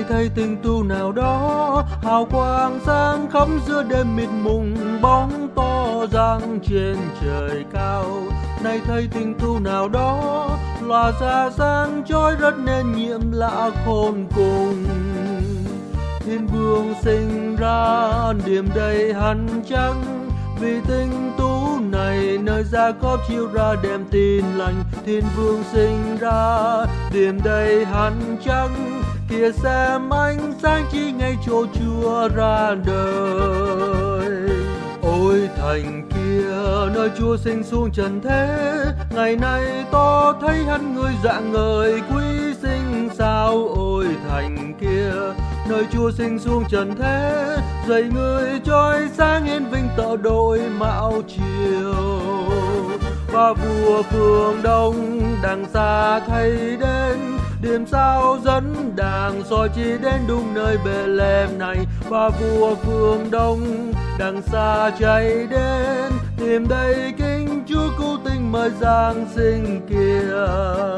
nay thấy tình tu nào đó hào quang sáng khắp giữa đêm mịt mùng, bóng to giăng trên trời cao. Nay thấy tình tu nào đó lòa ra sáng chói rất nên nhiệm lạ khôn cùng. Thiên vương sinh ra điểm đầy hằn trắng, vì tình tú này nơi gia cóp chiếu ra đem tin lành. Thiên vương sinh ra điểm đầy hằn trắng, kìa xem ánh sáng chi ngay chỗ Chúa ra đời. Ôi thành kia nơi Chúa sinh xuống trần thế, ngày nay to thấy hắn người dạng ngời quý sinh sao. Ôi thành kia nơi Chúa sinh xuống trần thế, dạy người chói sáng hiển vinh tợ đội mạo chiều. Và vua phương đông đằng xa thấy đến, điểm sao dẫn đàng soi chỉ đến đúng nơi Bethlehem này. Và vua phương đông đằng xa chạy đến, tìm đây kinh Chúa cứu tinh mời Giáng sinh kia.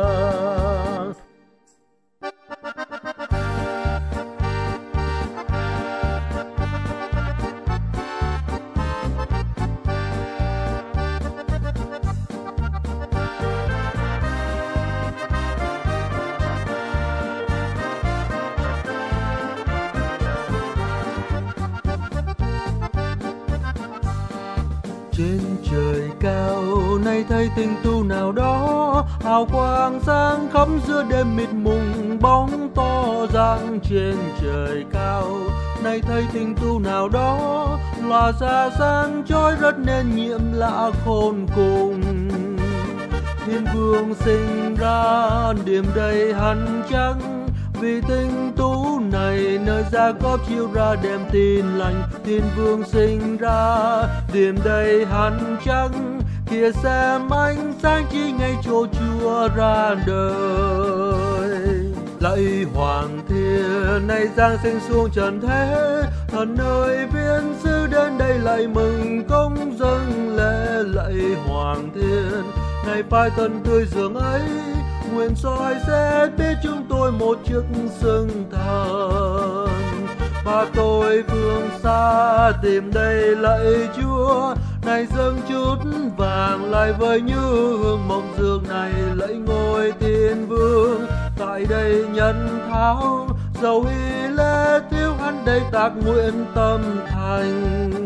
Trên trời cao nay thấy tình tu nào đó hào quang sáng khắp giữa đêm mịt mùng, bóng to giăng trên trời cao. Nay thấy tình tu nào đó lòa ra sáng chói rất nên nhiệm lạ khôn cùng. Thiên vương sinh ra điểm đầy hằn trắng, vì tình tú này nơi gia cóp chiếu ra đem tin lành. Thiên vương sinh ra điểm đầy hằn trắng, kìa xem ánh sáng chi ngay chỗ Chúa ra đời. Lạy hoàng thiên nay Giáng sinh xuống trần thế, thần ơi viên sứ đến đây lạy mừng công dâng lễ. Lạy hoàng thiên ngày phai tân tươi dường ấy, nguyện soi sẽ biết chúng tôi một chiếc xưng thần. Và tôi phương xa tìm đây lạy Chúa, này dâng chút vàng lại với như hương mộng dược này. Lạy ngôi tiên vương tại đây nhân tháo, dầu y lễ thiếu hắn đây tác nguyện tâm thành.